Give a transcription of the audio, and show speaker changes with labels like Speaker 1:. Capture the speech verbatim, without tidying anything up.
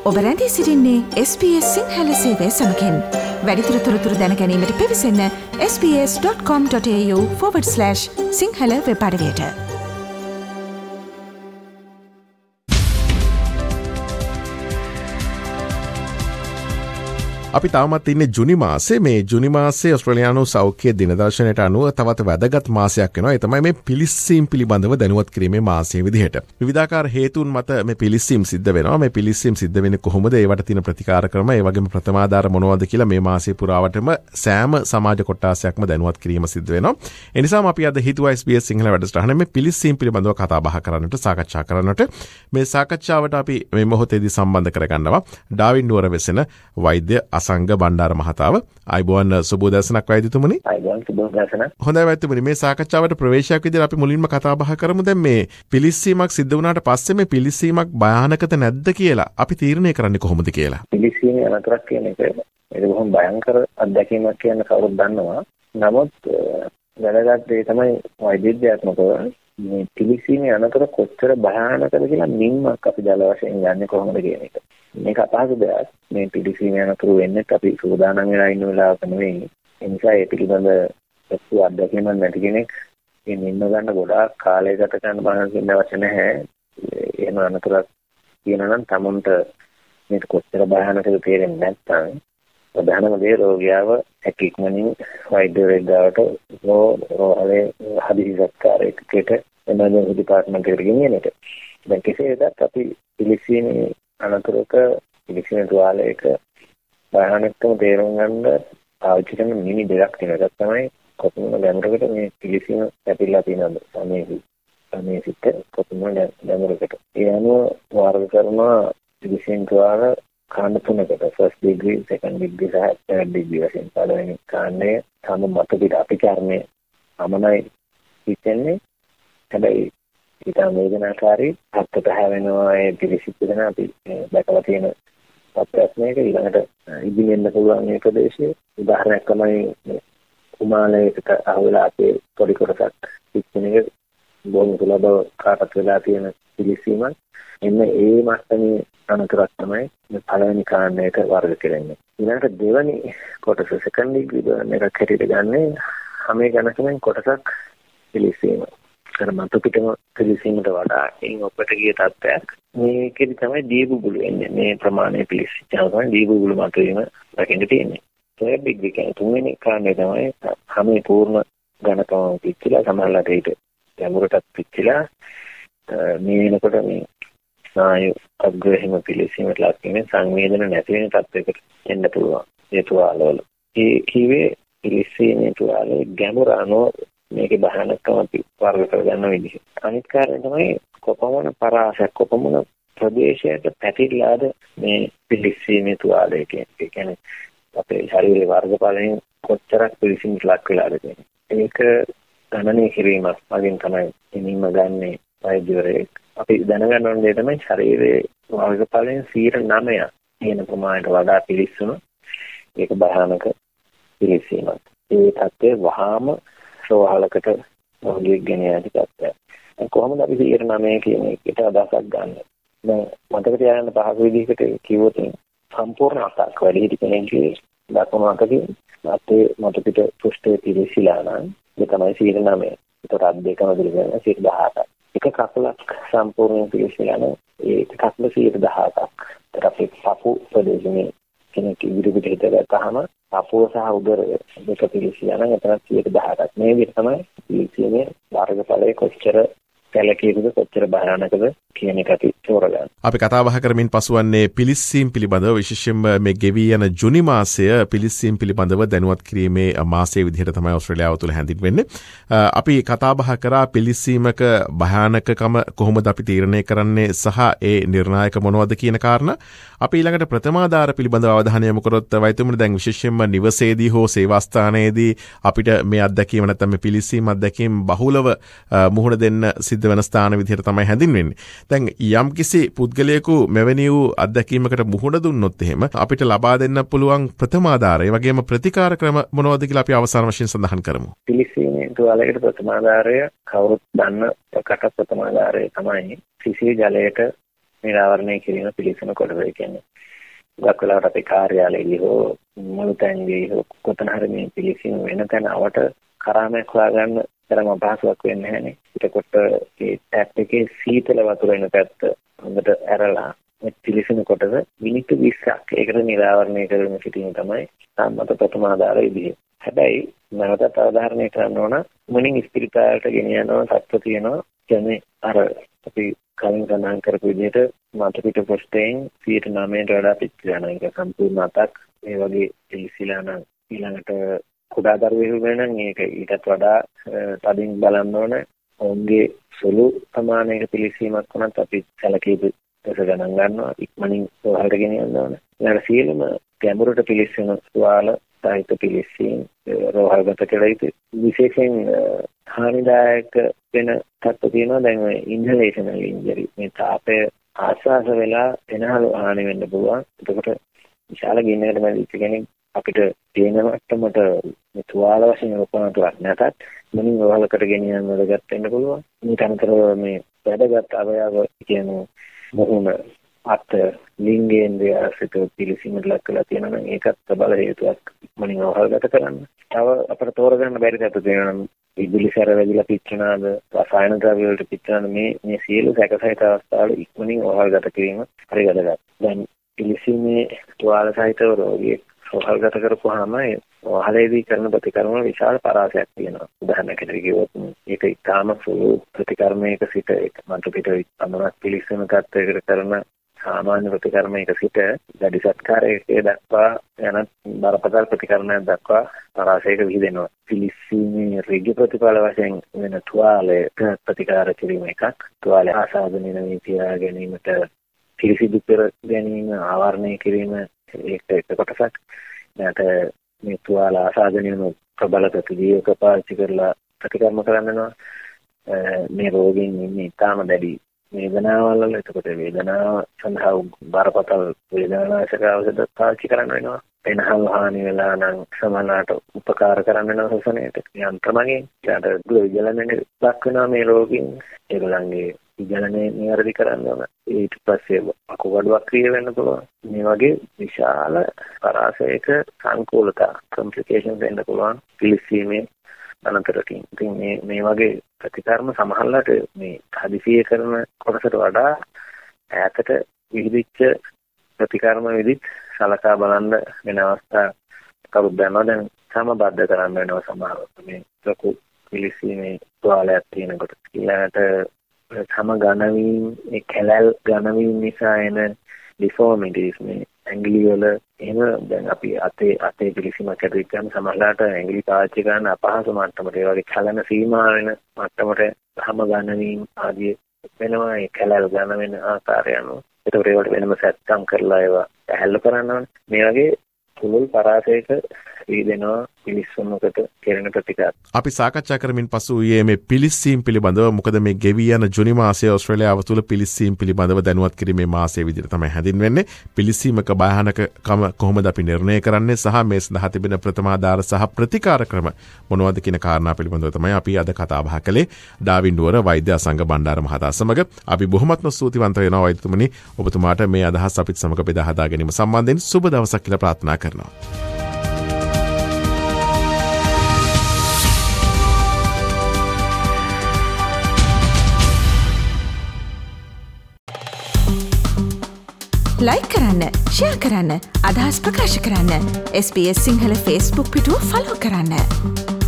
Speaker 1: ඔබ රැඳී සිටින්නේ එස් බී එස් සිංහල සේවය සමගින්. වැඩිදුර තොරතුරු දැන ගැනීමට පිවිසන්න S B S dot com dot A U forward slash Sinhala web අඩවියට.
Speaker 2: අපි තාමත් ඉන්නේ ජුනි මාසේ. මේ ජුනි මාසේ ඔස්ට්‍රේලියානු සෞඛ්‍ය දිනදර්ශනයට අනුව තවත් වැදගත් මාසයක් වෙනවා. ඒ තමයි මේ පිලිස්සීම් පිළිබඳව දැනුවත් කිරීමේ මාසය විදිහට. විවිධාකාර හේතුන් මත මේ පිලිස්සීම් සිද්ධ වෙනවා. මේ පිලිස්සීම් සිද්ධ වෙන්නේ කොහොමද? ඒවට තියෙන ප්‍රතිකාර ක්‍රම, ඒ වගේම ප්‍රථමාධාර මොනවද කියලා මේ මාසයේ පුරාවටම සෑම සමාජ කොට්ටාසයක්ම දැනුවත් කිරීම සිද්ධ වෙනවා. ඒ නිසාම අපි අද හිතුවා එස් බී එස් සිංහල වැඩසටහනේ මේ පිලිස්සීම් පිළිබඳව කතා බහ කරන්නට, සාකච්ඡා කරන්නට. මේ සාකච්ඡාවට අපි මේ මොහොතේදී සම්බන්ධ කරගන්නවා ඩාවින් නුවර වෙසෙන වෛද්‍ය අසංග බණ්ඩාර මහතාව. අයිබෝන් සුබෝදෑසනක් වෛද්‍යතුමනි.
Speaker 3: අයිබෝන් සුබෝදෑසනක්.
Speaker 2: හොඳයි වෛද්‍යතුමනි, මේ සාකච්ඡාවට ප්‍රවේශයක් විදිහට අපි මුලින්ම කතා බහ කරමු. දැන් මේ පිලිස්සීමක් සිද්ධ වුණාට පස්සේ මේ පිලිස්සීමක් භයානකද නැද්ද කියලා අපි තීරණය කරන්නේ කොහොමද කියලා?
Speaker 3: පිලිස්සීමේ අනතුරක් කියන එක ඒක බොහොම භයංකර අත්දැකීමක් කියන කවුරුත් දන්නවා. නමුත් වැදගත් දේ තමයි වෛද්‍යත්මකව මේ පිලිස්සීමේ අනතුර කොච්චර භයානකද කියලා නිම්මක් අපි දල වශයෙන් ගන්න කොහොමද කියන එක. මේක අපහසු දෙයක්. මේ පිළිසීමේ අනතුරු වෙන්නේ අපි සූදානම් වෙලා ඉන්න වෙලාවක නෙවෙයි. ඒ නිසා ඒ පිළිබඳ ලොකු අත්දැකීමක් නැති කෙනෙක් මේ නිම්ම ගන්න ගොඩාක් කාලය ගත කරන්න බාන කියන අවශ්‍ය නැහැ. එහෙම අනතුරක් කියනවා නම් තමුන්ට මේක කොච්චර භයානකද තේරෙන්නේ නැත්නම් ප්‍රධානම දේ රෝගියාව හැකියක්මනින් වෛද්‍යවරයාට රෝහලේ හදිසි සත්කාරයකට එමර්ජන්සි ඩිපාර්ට්මන්ට් එකට ගෙනියන එක. දැන් කෙසේ වෙතත් අපි පිළිසීමේ අනතුරක පිළිසීමේ තුවාලයක භයානකම තේරුම් ගන්න පාවිච්චි කරන මිනි දෙකක් තියෙනවා. ඒක තමයි කොපමණ ගැඹුරකට මේ පිළිසීම ඇතිලා තියෙනවද සමේහි සමේ සිට කොපමණ ගැඹුරකට. ඒ අනුව වර්ග කරනවා පිළිසීම තුවාල කාණ්ඩ තුනකට. ෆස්ට් ඩිග්‍රී, සෙකන්ඩ් ඩිග්‍රී සහ තර්ඩ් ඩිග්‍රී වශයෙන්. පළවෙනි කාණ්ඩය තම මත පිට අපි කර්මයේ අමනයි හිතෙන්නේ. හැබැයි ඊටම වේදනාකාරී අත්ත පැහැවෙනවා. ඒ පිළිසිත වෙන අපි දැකලා තියෙන ප්‍රශ්නයක ඊළඟට ඉදිරියෙන්න පුළුවන් මේ ප්‍රදේශයේ උදාහරණයක් තමයි කුමාලයකට අහුවෙලා අපේ පොඩි කොටසක් පිටිනේ බොහොම සුලභ කාටත් වෙලා තියෙන පිළිසීමක්. එන්න ඒ මට්ටමේ අනතුරක් තමයි මේ පළවෙනි කාණ්ඩයට වර්ග කරන්නේ. ඊළඟට දෙවෙනි කොටස සෙකන්ඩ් ඩිග්‍රී බර්න් එකක් හැටියට ගන්නේ හැම ගණකෙන් කොටසක් පිළිසීම. අර මතු පිටම පිළිසීමට වඩා එයින් ඔබට ගිය තත්ත්වයක්. මේකෙදි තමයි දීබුබුළු එන්නේ. මේ ප්‍රමාණය පිළිසිච්චා තමයි දීබුබුළු මතුවීම දකින්න තියෙන්නේ. ඒක බිග් විකෙන් තුන්වෙනි කාණ්ඩය තමයි හැම පූර්ණ ඝනකම පිච්චිලා සමහරවිට ඒක ගැඹුරටත් පිච්චිලා මේ වෙනකොට මේ ස්නායු අග්‍රහිම පිළිසීමට ලක් වෙන සංවේදන නැති වෙන තත්ත්වයකට එන්න පුළුවන්. ඒ තුවාලවල. ඒ කිව්වේ පිළිසීමේ තුවාලේ ගැඹුර අනුව මේකේ භයානකම අපි වර්ග කරගන්න විදිහ. අනිත් කාරණය තමයි කොපමණ පරාසයක් කොපමණ ප්‍රදේශයක පැතිරලාද මේ පිළිසීමේ තුවාලය කියන්නේ. ඒ කියන්නේ අපේ ශරීරයේ වර්ගඵලයෙන් කොච්චරක් පිළිසීමට ලක් වෙලාද කියන්නේ. ඒක ගණනය කිරීමක් වලින් තමයි එනින්ම ගන්නේ වෛද්‍යවරයෙක්. අපි දැනගන්න ඕන දේ තමයි ශරීරයේ වර්ගඵලයෙන් සියයට නවයක් තියෙන ප්‍රමාණයට වඩා පිළිස්සුණු ඒක භයානක පිළිසීමක්. ඒ තත්ත්වය වහාම රෝහලකට රෝගියෙක් ගෙන යටි තත්ත්වයක්. කොහොමද අපි සියයට නවය කියන එකට අදහසක් ගන්න. දැන් මතක තියාගන්න පහසු විදිහකට කිව්වොත් සම්පූර්ණ අතක් වැඩි හිටි කෙනෙක්ගේ දකුණු අතකින් අපේ මත පිට පෘෂ්ඨයේ පිළිසිලා නම් ඒ තමයි සියයට නවය. ඒකට අත් දෙකම දිගන සියයට දහඅටක්. එක කකුලක් සම්පූර්ණයෙන් පිළිසිලා නම් ඒ කකුල සියයට දහඅටක්. ඒත් අපේ පපු ප්‍රදේශයේ කෙනෙක් ඉදිරි පිට හිටගත්තාම අපෝ සහ උදරය දෙක පිළිසිලා නම් එතන සියයට දහඅටක්. මේ විදිහට තමයි පිළිසීමේ වර්ගඵලයේ කොච්චර කැලකීයකද කොච්චර භයානකද කියන එක අපි තෝරගන්න.
Speaker 2: අපි කතා බහ කරමින් පසුවන්නේ පිලිස්සීම් පිළිබඳව, විශේෂයෙන්ම මේ ගෙවී යන ජුනි මාසය පිලිස්සීම් පිළිබඳව දැනුවත් කිරීමේ මාසයේ විදිහට තමයි ඕස්ට්‍රේලියාව තුළ හැඳින්වෙන්නේ. අපි කතා බහ කරා පිලිස්සීමක භයානකකම කොහොමද අපි තීරණය කරන්නේ සහ ඒ නිර්ණායක මොනවද කියන කාරණා. අපි ඊළඟට ප්‍රථමාධාර පිළිබඳව අවධානය යොමු කරොත් වෛද්‍යතුමනි, දැන් විශේෂයෙන්ම නිවසේදී හෝ සේවාස්ථානයේදී අපිට මේ අත්දැකීම නැත්නම් මේ පිලිස්සීම් අත්දැකීම් බහුලව මුහුණ දෙන්න සිද්ධ වෙන ස්ථාන විදිහට තමයි හැඳින්වෙන්නේ. දැන් යම්කිසි පුද්ගලයෙකු මෙවැනි වූ අත්දැකීමකට මුහුණ දුන්නොත් එහෙම අපිට ලබා දෙන්න පුළුවන් ප්‍රථමාධාරය, ඒ වගේම ප්‍රතිකාර ක්‍රම මොනවද කියලා අපි අවසාන වශයෙන් සඳහන් කරමු.
Speaker 3: පිළිසීමේ තුවාලයකට ප්‍රථමාධාරය කවුරුත් දන්න ප්‍රකට ප්‍රථමාධාරය තමයි සිසිල් ජලයට නිරාවරණය කිරීම පිළිසන කොටස. ඒ කියන්නේ ගොඩක් වෙලාවට අපේ කාර්යාලයේදී හෝ මුළු තැන්දී හෝ කොතන හරි මේ පිළිසින වෙන තැන අවට කරාමයක් හොයාගන්න තරම් අපහසුයක් වෙන්නේ නැහැනේ. ඒකට ඒ ටැප් එකේ සීතල වතුර එන පැත්ත හොඳට ඇරලා මේ පිළිසින කොටස මිනිත්තු විස්සක් ඒකට නිරාවරණය කරගෙන සිටීම තමයි සම්මත ප්‍රථම ආධාර විදිය. හැබැයි නැවතත් අවධාරණය කරන්න ඕන මුලින් ස්පිරිතාලයට ගෙන යනවා තත්ත්ව තියෙනවා. කියන්නේ අර අපි කලින් සඳහන් කරපු විදිහට මත පිට පොස්ටෙන් සියයට නවයට වඩා පිච්චිලා නම් ඒක සම්පූර්ණ අතක් මේ වගේ පිළිසිලා නම් ඊළඟට කුඩා දරුවෙකු වෙන නම් ඒක ඊටත් වඩා තදින් බලන්න ඕන. ඔවුන්ගේ සුළු ප්‍රමාණයක පිළිසීමක් වුණත් අපි සැලකීපු දස ගණන් ගන්නවා ඉක්මනින් සෝහලට ගෙනියන්න ඕන. ඊළඟ සියලුම ගැඹුරට පිළිස්සන තුවාල සාහිත්‍ය පිළිස්සීම් රෝහල්ගත කළ යුතුයි. විශේෂයෙන් හානිදායක වෙන තත්ත්ව තියෙනවා. දැන් ඔය ඉන්හලේෂනල් ඉන්ජරි මේ තාපය ආශ්වාස වෙලා වෙනහළු හානි වෙන්න පුළුවන්. එතකොට විශාල ගින්නකට මැදිච්ච කෙනෙක් අපිට තේන මට්ටමට මේ තුවාල වශයෙන් රූපණතුවක් නැතත් මොනින් රෝහලකට ගෙනියන්න වැඩගත් වෙන්න පුළුවන්. මේක අතරව මේ වැඩගත් අවයව කියන්නේ මොහොන අත් ලිංගේන්ද්‍රය සිත පිළිසිමට ලක් කරලා තියෙනවා නම් ඒකත් බල හේතුවක් මොනින් රෝහලකට කරන්න. තව අපිට තෝරගන්න බැරි තත්ත්ව තියෙනවා නම් විදුලි සැර වැදිලා පිච්චෙනාද රසායන ද්‍රව්‍ය වලට පිච්චෙනාද මේ මේ සියලු සැකසහිත අවස්ථාවල ඉක්මනින් රෝහලගත කිරීම හරි වැදගත්. දැන් පිළිසීමේ තුවාල සහිතව රෝගියෙක් රෝහල්ගත කරපුවාම ඒ රෝහලේදී කරන ප්‍රතිකර්ම විශාල පරාසයක් තියෙනවා. උදාහරණයකට කිව්වොත් ඒක ඉතාම සුළු ප්‍රතිකර්මයක සිට ඒක මන්ට පිට අමනක් පිළිසන තත්ත්වයකට කරන සාමාන්‍ය ප්‍රතිකර්මයක සිට දැඩි සත්කාරයක දක්වා යන බරපතල ප්‍රතිකර්මයක් දක්වා පරාසයක විහිදෙනවා. පිළිසීමේ ඍජු ප්‍රතිඵල වශයෙන් වෙන තුවාලයක ප්‍රතිකාර කිරීම එකක්. තුවාලය ආසාදනය නමී තියා ගැනීමට පිළිසිදු කර ගැනීම ආවරණය කිරීම ඒක එක කොටසක්. නැත මේ තුවාල ආසාදනය වන ප්‍රබල ප්‍රතිදීයක පාවිච්චි කරලා ප්‍රතිකර්ම කරනවා. මේ රෝගීන් ඉන්නේ ඉතාම දැඩි වේදනාවල් වල. එතකොට වේදනාව සඳහා බරපතල වේදනානාශක ඖෂධ පාවිච්චි කරන්න වෙනවා. වෙනහල් හානි වෙලා නම් සමනාට උපකාර කරන්න වෙනවා ශෝෂණයට. යන්ත්‍රමගෙන් ඊට දුර විජලනයේ ලක් වෙනවා මේ රෝගීන්. ඒගොල්ලන්ගේ විජලනයේ නිවැරදි කරන්න ඕන. ඊට පස්සේ අකුගඩුවක් ක්‍රිය වෙන්න පුළුවන්. මේ වගේ විශාල පරාසයක සංකූලතා කොම්ප්ලිකේෂන්ස් වෙන්න පුළුවන් පිළිසීමේ අනතුරකින්. ඉතින් මේ මේ වගේ ප්‍රතිකර්ම සමහරවිට මේ හදිසියේ කරන කොටසට වඩා ඈතට විහිදිච්ච ප්‍රතිකර්ම විදිහට සලකා බලන්න වෙන අවස්ථා කවුරුද දන්නවා. දැන් සමබද්ධ කරන්න වෙනවා සමහරවිට මේ ලොකු පිළිසීමේ තුවාලයක් තියෙනකොට. ඊළඟට සම ගණවීම් ඒ කැලල් ගණවීම් නිසා එන ඩිෆෝමිටිස් මේ ඇඟිලි වල එහෙම දැන් අපි අතේ අතේ පිළිසීමක් ඇති වෙච්චාම සමහරවිට ඇඟිලි පාවිච්චි කරන්න අපහසු මට්ටමට ඒ වගේ චලන සීමා වෙන මට්ටමට සම ගණවීම් ආදී වෙනවා. ඒ කැලල් ගණ වෙන ආකාරය අනුව ඒකට ඒවට වෙනම සැත්කම් කරලා ඒවා ඇහැල්ලු කරන්න ඕනේ. මේ වගේ පුළුල් පරාසයක වීදෙනවා පිළිස්සුමකට කෙරෙන ප්‍රතිකාර.
Speaker 2: අපි සාකච්ඡා කරමින් පසු ඊයේ මේ පිළිස්සීම් පිළිබඳව මොකද මේ ගෙවි යන ජුනි මාසයේ ඕස්ට්‍රේලියාව තුළ පිළිස්සීම් පිළිබඳව දැනුවත් කිරීමේ මාසයේ විදිහට තමයි හැඳින්වෙන්නේ. පිළිස්සීමක භයානකකම කොහොමද අපි නිර්ණය කරන්නේ සහ මේ සඳහා තිබෙන ප්‍රථමාධාර සහ ප්‍රතිකාර ක්‍රම මොනවද කියන කාරණා පිළිබඳව තමයි අපි අද කතා බහ කළේ ඩාවින් නුවර වෛද්‍ය අසංග බණ්ඩාර මහතා සමග. අපි බොහොමත්ම ස්තුතිවන්ත වෙනවා වෛද්‍යතුමනි ඔබතුමාට මේ අදහස් අපිත් සමග බෙදා හදා ගැනීම සම්බන්ධයෙන් සුබ දවසක් කියලා ප්‍රාර්ථනා කරනවා.
Speaker 1: ලයික් කරන්න, ෂෙයා කරන්න, අදහස් ප්‍රකාශ කරන්න. S B S Sinhala Facebook පිටුව ෆලෝ කරන්න.